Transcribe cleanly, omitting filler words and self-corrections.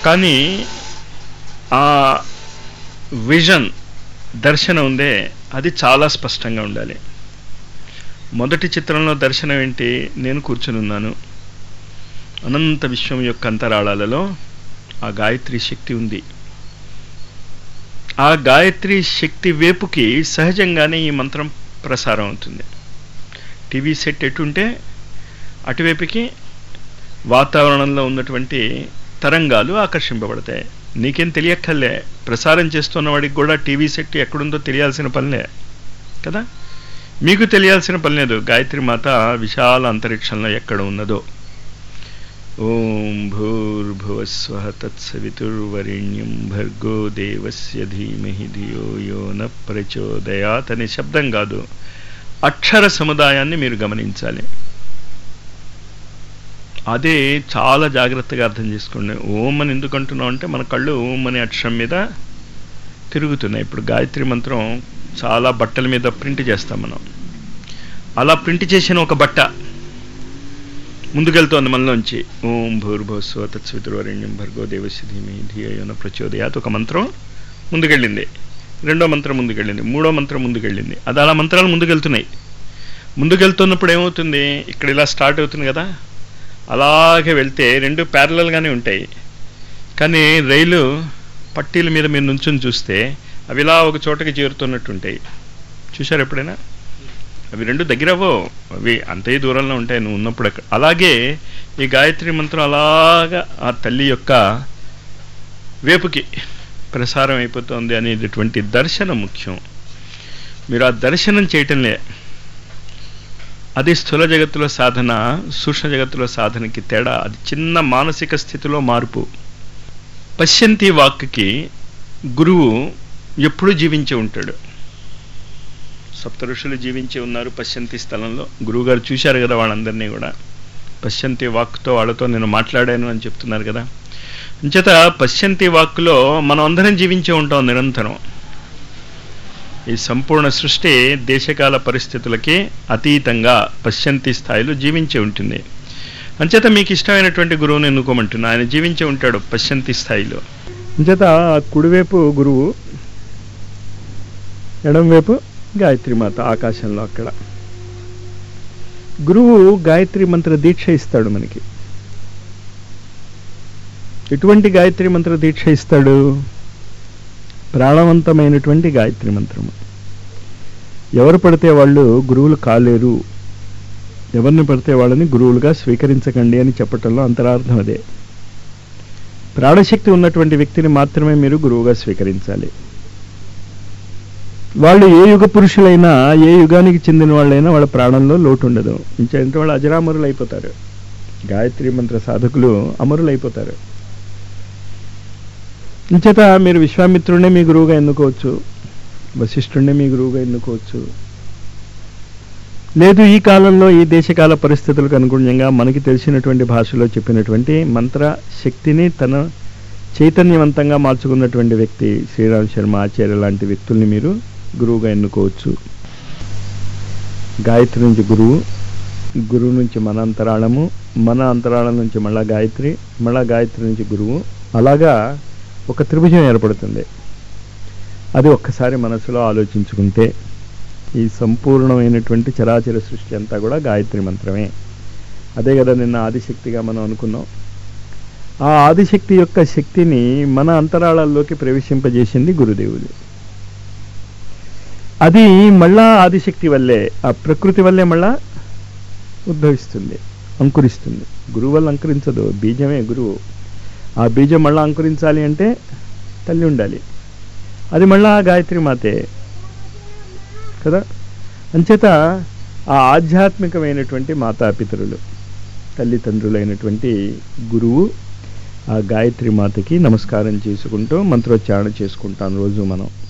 కానీ ఆ విజన్, దర్శనం ఉందే, అది చాలా స్పష్టంగా ఉండాలి. మొదటి చిత్రంలో దర్శనం ఏంటి? నేను కూర్చుని ఉన్నాను, అనంత విశ్వం యొక్క అంతరాళాలలో ఆ గాయత్రి శక్తి ఉంది. ఆ గాయత్రి శక్తి వైపుకి సహజంగానే ఈ మంత్రం ప్రసారం అవుతుంది. టీవీ సెట్ ఎటుంటే అటువైపుకి వాతావరణంలో ఉన్నటువంటి తరంగాలు ఆకర్షింపబడతాయి. నీకేం తెలియక్కర్లే, ప్రసారం చేస్తున్న వాడికి కూడా టీవీ సెట్ ఎక్కడుందో తెలియాల్సిన పనిలే కదా. మీకు తెలియాల్సిన పని లేదు, గాయత్రి మాత విశాల అంతరిక్షంలో ఎక్కడ ఉన్నదో. ఓం భూర్భువస్వః తత్సవితుర్వరేణ్యం భర్గో దేవస్య ధీమహి ధియో యో న ప్రచోదయాత్ అనే శబ్దం కాదు, అక్షర సముదాయాన్ని మీరు గమనించాలి. అదే చాలా జాగ్రత్తగా అర్థం చేసుకోండి. ఓం అని ఎందుకు అంటున్నాం అంటే మన కళ్ళు ఓం అనే అక్షరం మీద తిరుగుతున్నాయి. ఇప్పుడు గాయత్రి మంత్రం చాలా బట్టల మీద ప్రింట్ చేస్తాం మనం. అలా ప్రింట్ చేసిన ఒక బట్ట ముందుకెళ్తోంది మనలోంచి. ఓం భూర్భువస్వః తత్సవితుర్వరేణ్యం భర్గో దేవస్య ధీమహి ధియో యో న ప్రచోదయాత్. ఒక మంత్రం ముందుకెళ్ళింది, రెండో మంత్రం ముందుకెళ్ళింది, మూడో మంత్రం ముందుకెళ్ళింది. అది అలా మంత్రాలు ముందుకెళ్తున్నాయి. ముందుకెళ్తున్నప్పుడు ఏమవుతుంది, ఇక్కడ ఇలా స్టార్ట్ అవుతుంది కదా, అలాగే వెళ్తే రెండు ప్యారలల్గానే ఉంటాయి. కానీ రైలు పట్టీల మీద మీరు నుంచుని చూస్తే అవి ఇలా ఒక చోటకి చేరుతున్నట్టు ఉంటాయి. చూశారు ఎప్పుడైనా? అవి రెండు దగ్గర అవ్వవు, అవి అంతే దూరంలో ఉంటాయి నువ్వు ఉన్నప్పుడు. అలాగే ఈ గాయత్రి మంత్రం అలాగా ఆ తల్లి యొక్క వేపుకి ప్రసారం అయిపోతుంది అనేటటువంటి దర్శనం ముఖ్యం. మీరు ఆ దర్శనం చేయటంలే. అది స్థూల జగత్తులో సాధన, సూక్ష్మ జగత్తులో సాధనకి తేడా. అది చిన్న మానసిక స్థితిలో మార్పు. పశ్యంతి వాక్కి గురువు ఎప్పుడూ జీవించి ఉంటాడు. సప్త ఋషులు జీవించి ఉన్నారు పశ్యంతి స్థలంలో. గురువుగారు చూశారు కదా వాళ్ళందరినీ కూడా. పశ్యంతి వాక్తో వాళ్ళతో నేను మాట్లాడాను అని చెప్తున్నారు కదా. అంచేత పశ్యంతి వాక్కులో మనం అందరం జీవించి ఉంటాం నిరంతరం. ఈ సంపూర్ణ సృష్టి దేశకాల పరిస్థితులకి అతీతంగా పశ్యంతి స్థాయిలో జీవించి ఉంటుంది. అంచేత మీకు ఇష్టమైనటువంటి గురువుని ఎన్నుకోమంటున్నా, ఆయన జీవించి ఉంటాడు పశ్యంతి స్థాయిలో. అంచేత కుడివైపు గురువు, ఎడంవైపు గాయత్రి మాత ఆకాశంలో. అక్కడ గురువు గాయత్రి మంత్ర దీక్ష ఇస్తాడు మనకి. ఎటువంటి గాయత్రి మంత్ర దీక్ష ఇస్తాడు? ప్రాణవంతమైనటువంటి గాయత్రి మంత్రము. ఎవరు పడితే వాళ్ళు గురువులు కాలేరు, ఎవరిని పడితే వాళ్ళని గురువులుగా స్వీకరించకండి అని చెప్పటంలో అంతరార్థం అదే. ప్రాణశక్తి ఉన్నటువంటి వ్యక్తిని మాత్రమే మీరు గురువుగా స్వీకరించాలి. వాళ్ళు ఏ యుగ పురుషులైనా, ఏ యుగానికి చెందిన వాళ్ళైనా వాళ్ళ ప్రాణంలో లోటు ఉండదు. ఇంకేంటే వాళ్ళు అజరామరులు అయిపోతారు. గాయత్రి మంత్ర సాధకులు అమరులు అయిపోతారు. ఇంచేత మీరు విశ్వామిత్రుడినే మీ గురువుగా ఎన్నుకోవచ్చు, వశిష్ఠుడినే మీ గురువుగా ఎన్నుకోవచ్చు. లేదు, ఈ కాలంలో ఈ దేశకాల పరిస్థితులకు అనుగుణంగా మనకి తెలిసినటువంటి భాషలో చెప్పినటువంటి మంత్ర శక్తిని తన చైతన్యవంతంగా మార్చుకున్నటువంటి వ్యక్తి శ్రీరామ్ శర్మ ఆచార్య లాంటి వ్యక్తుల్ని మీరు గురువుగా ఎన్నుకోవచ్చు. గాయత్రి నుంచి గురువు, గురువు నుంచి మన అంతరాళము, మన అంతరాళం నుంచి మళ్ళా గాయత్రి, మళ్ళా గాయత్రి నుంచి గురువు. అలాగా ఒక త్రిభుజం ఏర్పడుతుంది. అది ఒక్కసారి మనసులో ఆలోచించుకుంటే ఈ సంపూర్ణమైనటువంటి చరాచర సృష్టి అంతా కూడా గాయత్రి మంత్రమే. అదే కదా నిన్న ఆదిశక్తిగా మనం అనుకున్నాం. ఆ ఆదిశక్తి యొక్క శక్తిని మన అంతరాళాల్లోకి ప్రవేశింపజేసింది గురుదేవులు. అది మళ్ళా ఆదిశక్తి వల్లే, ఆ ప్రకృతి వల్లే మళ్ళా ఉద్భవిస్తుంది, అంకురిస్తుంది. గురువు వల్ల అంకురించదు, బీజమే గురువు. ఆ బీజం మళ్ళీ అంకురించాలి అంటే తల్లి ఉండాలి. అది మళ్ళా గాయత్రి మాతే కదా. అంచేత ఆ ఆధ్యాత్మికమైనటువంటి మాతాపితరులు, తల్లిదండ్రులైనటువంటి గురువు ఆ గాయత్రి మాతకి నమస్కారం చేసుకుంటూ మంత్రోచ్చారణ చేసుకుంటాం రోజు మనం.